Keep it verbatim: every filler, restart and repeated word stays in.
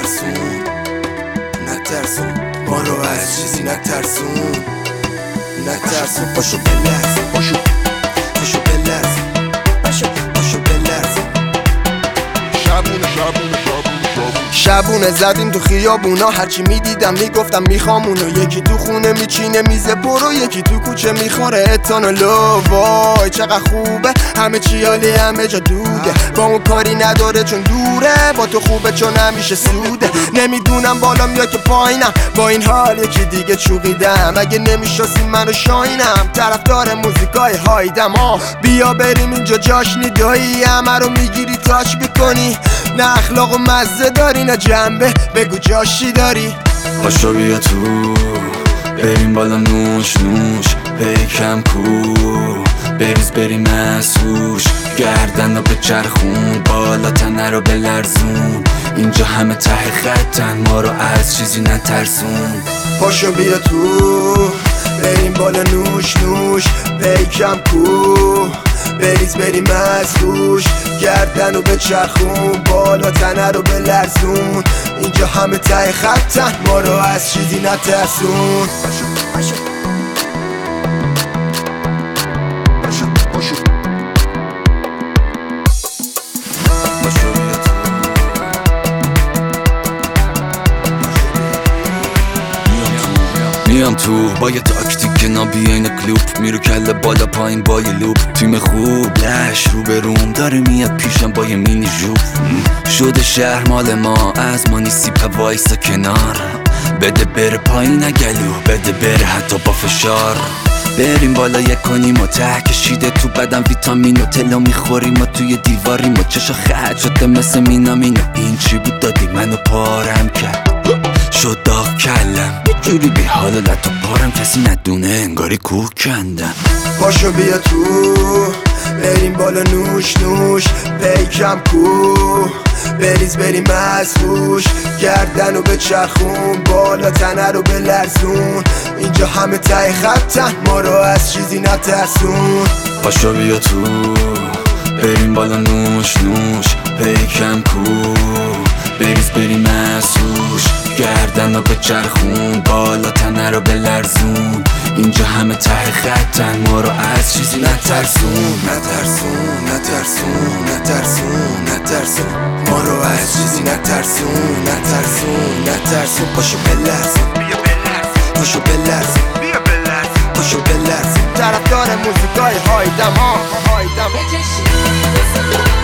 نترسون نترسون ما رو از چیزی نترسون نترسون پاشو بلرز پاشو پاشو بلرز پاشو پاشو بلرز شبونه شبونه شبونه شبونه زدیم تو خیابونا، هرچی میدیدم میگفتم میخوام اونو. یکی تو خونه میچینه میزه برو، یکی تو کوچه میخوره اتانولو. وای چقدر خوبه همه چی عالی همه جا دوده، با اون کاری نداره چون دوره، با تو خوبه چون همیشه سوده. نمیدونم بالام یا که پایینم، با این حال یکی دیگه چوقیدم. اگه نمیشناسی منو شاینم، طرفدار موزیکای هایدم. آه بیا بریم اینجا جاشنی دایی، همه رو میگیری تاچ میکنی، نه اخلاق و مزه داری نه جنبه، بگو جاشی داری. پاشو بیا تو بریم بالا نوش نوش پیکم کو، بریز بریم از هوش، گردن رو به چرخون بالا تنه رو بلرزون. اینجا همه ته خطن ما رو از چیزی نترسون. پاشو بیا تو بریم بالا نوش نوش پیکم کو، بریز بریم از هوش، گردن رو به چرخون بالا تنه رو بلرزون. اینجا همه ته خطن ما رو از چیزی نترسون. میام تو با یه تاکتیک نابیین کلوب، میرو کله بالا پایین با یه لوب. تیم خوب لش رو به روم داره میاد پیشم با یه مینی جوب. شده شهر مال ما، از ما نیستی پا وایسا کنار، بده بره پایین گلو، بده بره حتی با فشار. بریم بالا یک کنیم و ته کشیده تو بدن ویتامین و تلا میخوریم و توی دیواریم و چشا خط شده مثل مینامینو. این چی بود دادی منو پارم کرد، شد داغ کلم جوری بی حال و لطا پارم کسی ندونه انگاری کوه کندم. پاشو بیا تو بریم بالا نوش نوش پیکم کو، بریز بریم از هوش، گردن رو به چرخون بالا تنه رو بلرزون. اینجا همه ته خطن ما رو از چیزی نترسون. پاشو بیا تو بریم بالا نوش نوش پیکم کو، بریز بریم از هوش، گردن رو به چرخون بالا تنه رو بلرزون. اینجا همه ته خطن ما رو از چیزی نترسون. نترسون نترسون نترسون نترسون ما رو از چیزی نترسون. نترسون نترسون پاشو بلرز پاشو بلرز پاشو بلرز. طرفدار موزیکای هایدم ها هایدم.